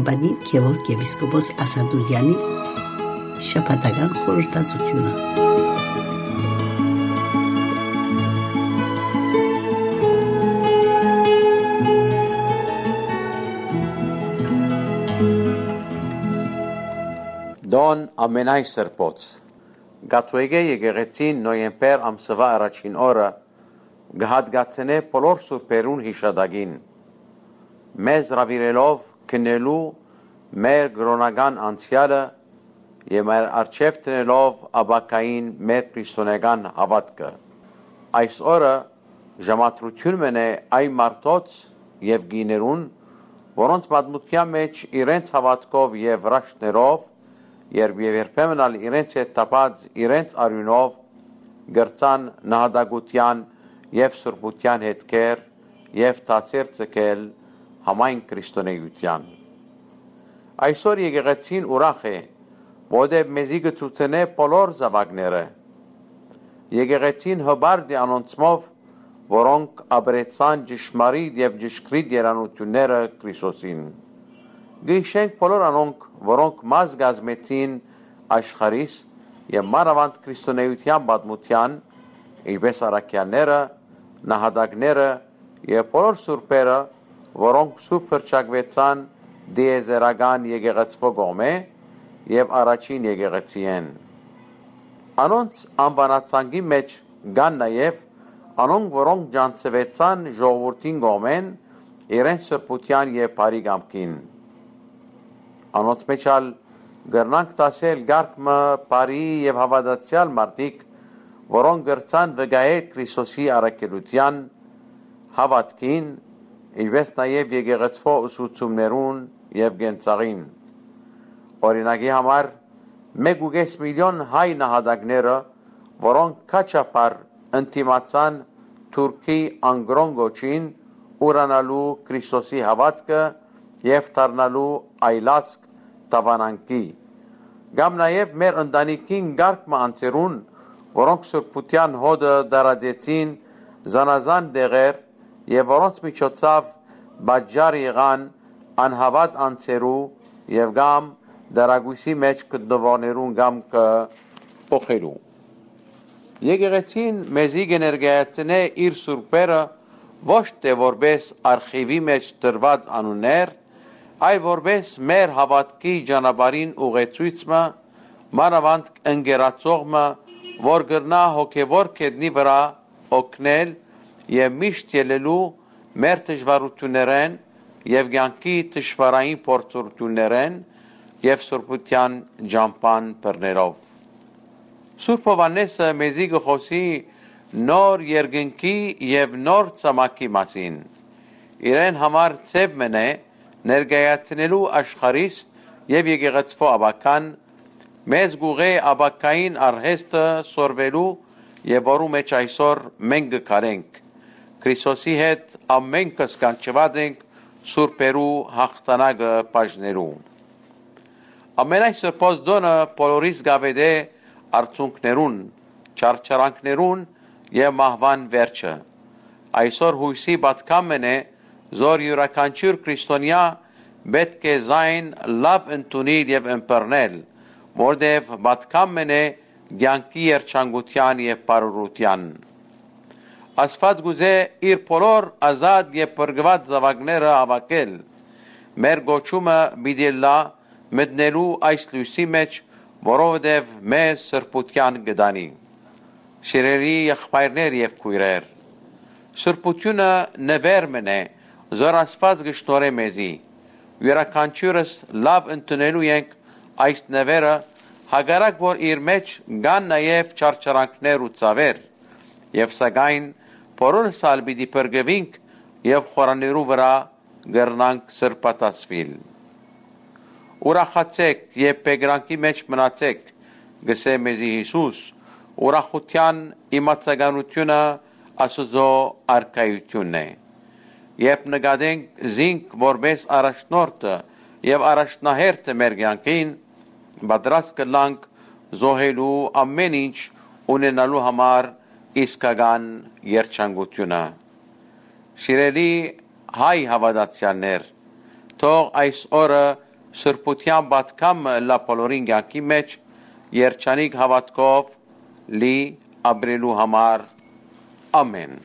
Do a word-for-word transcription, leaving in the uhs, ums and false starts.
անվանի Գևորգ եպիսկոպոս Ասադուրյանի շաբաթական խորհրդածությունը։ Դոն ամենայ սրբոց Գաթուեգե եկեղեցին նոյեմբեր ամսվա առաջին օրը գհադգացնե բոլոր սուրբերուն հիշադակին մեզ հրավիրելով քննելու մեր գրոնական անցյալը եւ մեր արժեվ տնելով աբակային մեր քրիստոնեական հավատքը այս օրը ժամատրություն մնե այ մարդոց եւ գիներուն որոնց պատմության մեջ իրենց հավատքով եւ վրաշներով երբ երբեմն ալ իրենց հետ տապած իրենց արյունով գրծան նահատակության եւ սրբության հետքեր եւ տասեր ցկել համայն քրիստոնեության այսօր եկեղեցին ուրախ է որտեղ մեզի գծուցնե բոլոր զավակները եկեղեցին հբարդի անոնցմով որոնք ապրեցան ճշմարիտ եւ ճշգրիտ երանությունները Քրիստոսին Գիշենք բոլոր անոնք, որոնք մաս գազմեցին աշխարհիս եւ մանավանդ քրիստոնեության պատմության, ինչպես առաքյալները, նահատակները եւ բոլոր սուրբերը, որոնք սուրբ հռչակվեցան դիեզերական եկեղեցվո կողմէ եւ առաջին եկեղեցի են։ Անոնց անվանացանգի մեջ կան նաեւ անոնք, որոնք ջանցվեցան ժողովրդին կողմեն իրենց սրբության եւ բարի կամքին։ Անոնց մեջ ալ գրնանք տասել գարկմը բարի եւ հավատացյալ մարդիկ, որոնք գրցան վգայել Քրիստոսի առաքելության հավատքին, ինչպես նաեւ եկեղեցվո ուսուցումներուն եւ գենցաղին։ Օրինակի համար մեկ ու կես միլիոն հայ նահատակները, որոնք քաչապար ընտիմացան Թուրքի անգրոն գոչին ուրանալու Քրիստոսի հավատքը եւ դառնալու այլացք տավանանքի գամ նաեւ մեր ընտանիքին գարկմը անցերուն որոնք սրբության հոդը դարաձեցին զանազան դեղեր եւ որոնց միջոցով բաժար եղան անհավատ անցերու եւ գամ դարագույսի մեջ կդվոներուն գամ կփոխելու եկեղեցին մեզի կներկայացնե իր սուրբերը ոչ թե որպես արխիվի մեջ դրված անուններ այլ որպես մեր հավատքի ճանապարհին ուղեցույցը մանավանդ ընկերացողը որ գրնա հոգևոր կետնի վրա օգնել եւ միշտ ելելու մեր դժվարություններեն եւ կյանքի դժվարային փորձություններեն եւ սուրբության ջամփան բռներով Սուրբ Հովհաննեսը մեզի գխոսի նոր երկնքի եւ նոր ցամաքի մասին իրեն համար ծև մնե ներկայացնելու աշխարհիս եւ եկեղեցվո աբական մեզ գուղե աբակային արհեստը սորվելու եւ որու մեջ այսօր մենք գարենք Քրիստոսի հետ ամեն կսկանչված ենք սուրբերու հաղթանակը բաժներու ամենայն սրբոց դոնը բոլորիս գավեդե արցունքներուն չարչարանքներուն եւ մահվան վերջը այսօր հույսի պատկամն է Zor յուրաքանչյուր քրիստոնյա պետք է զայն լավ ընդունել եւ ըմբռնել, որտեւ պատկամն է կյանքի երջանկության եւ բարօրության։ Աստված գուզե իր բոլոր ազատ եւ բրգված զավակները հավաքել։ Մեր գոչումը պիտի լա մտնելու այս լույսի մեջ, որովհետեւ մեզ սրբության գտանի։ Շիրերի եղբայրներ եւ քույրեր, սրբությունը նվերմն է Zor Աստված գշտորե մեզի յուրաքանչյուրս լավ ընդունելու ենք այս նվերը հագարակ որ իր մեջ կան նաև չարչարանքներ ու ծավեր եւ սակայն բոլորս ալ պիտի բրգվենք եւ խորաներու վրա գրնանք սրբատասվիլ ուրախացեք եւ բեգրանքի մեջ մնացեք գսե մեզի Հիսուս ուրախության իմացականությունը Աստծո արքայությունն է Երբ նկատենք զինք որպես առաջնորդը եւ առաջնահերթը մեր կյանքին, պատրաստ կլանք զոհելու ամեն ինչ ունենալու համար իսկական երջանկությունը։ Սիրելի հայ հավատացյալներ, թող այս օրը սրբության բատկամ լապոլորին գանքի մեջ երջանիկ հավատքով լի ապրելու համար ամեն